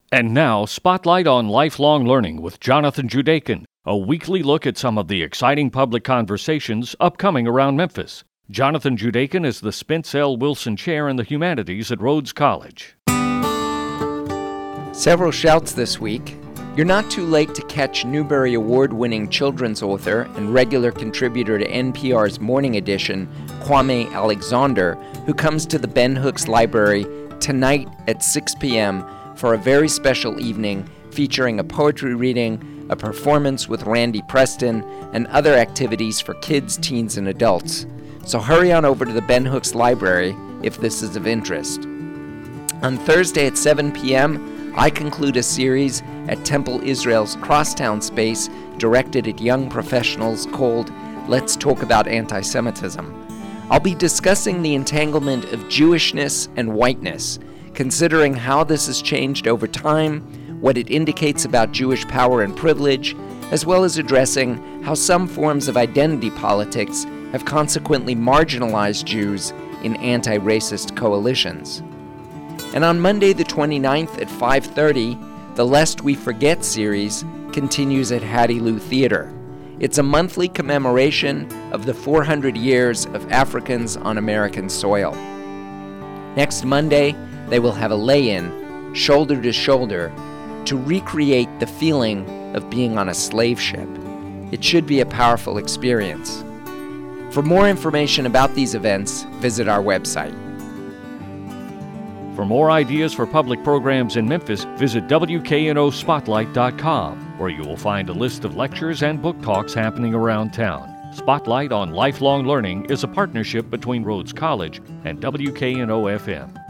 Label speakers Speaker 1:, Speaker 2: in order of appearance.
Speaker 1: And now, Spotlight on Lifelong Learning with Jonathan Judakin, a weekly look at some of the exciting public conversations upcoming around Memphis. Jonathan Judakin is the Spence L. Wilson Chair in the Humanities at Rhodes College.
Speaker 2: Several shouts this week. You're not too late to catch Newbery Award-winning children's author and regular contributor to NPR's Morning Edition, Kwame Alexander, who comes to the Ben Hooks Library tonight at 6 p.m. for a very special evening featuring a poetry reading, a performance with Randy Preston, and other activities for kids, teens, and adults. So hurry on over to the Ben Hooks Library if this is of interest. On Thursday at 7 p.m., I conclude a series at Temple Israel's Crosstown space directed at young professionals called Let's Talk About Anti-Semitism. I'll be discussing the entanglement of Jewishness and whiteness, considering how this has changed over time, what it indicates about Jewish power and privilege, as well as addressing how some forms of identity politics have consequently marginalized Jews in anti-racist coalitions. And on Monday the 29th at 5:30, the Lest We Forget series continues at Hattie Lou Theater. It's a monthly commemoration of the 400 years of Africans on American soil. Next Monday, they will have a lay-in, shoulder to shoulder, to recreate the feeling of being on a slave ship. It should be a powerful experience. For more information about these events, visit our website.
Speaker 1: For more ideas for public programs in Memphis, visit WKNOSpotlight.com, where you will find a list of lectures and book talks happening around town. Spotlight on Lifelong Learning is a partnership between Rhodes College and WKNO-FM.